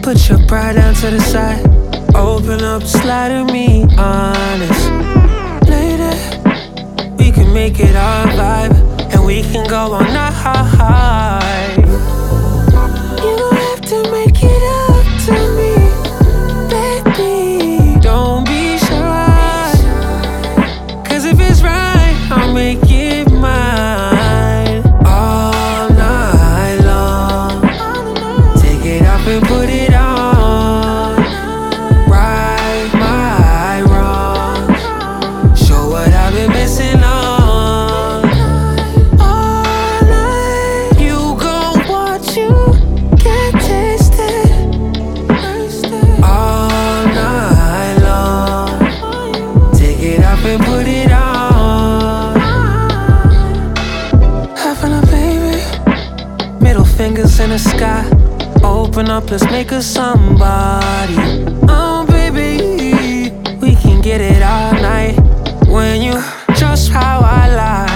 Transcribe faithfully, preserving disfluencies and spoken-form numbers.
Put your pride down to the side. Open up, slide to me, honest. Later, we can make it our vibe, and we can go all night. You don't have to make it up to me, baby. Don't be shy, cause if it's right, I'll make it mine. All night long, take it off and put it on. Right my wrongs, show what I've been missing on. All night, you gon' want you, can't taste it. All night long, take it off and put it on. Having a baby, middle fingers in the sky. Open up, let's make us somebody. Oh baby, we can get it all night. When you just how I like.